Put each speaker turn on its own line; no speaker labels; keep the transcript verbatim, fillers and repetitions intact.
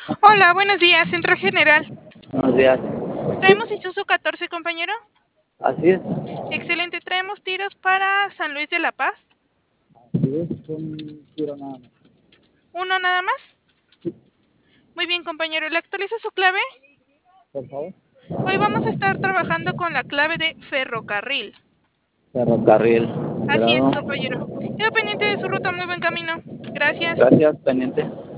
Hola, buenos días, Centro General.
Buenos días. Sí,
Traemos Isuzu catorce, compañero.
así es.
Excelente, traemos tiros para San Luis de la Paz.
Así es, un tiro nada más.
¿Uno nada más? Muy bien, compañero. ¿Le actualizo su clave?
Por favor.
Hoy vamos a estar trabajando con la clave de ferrocarril.
Ferrocarril.
Así es,
Grado.
compañero. Quedo pendiente de su ruta, muy buen camino. Gracias.
Gracias, pendiente.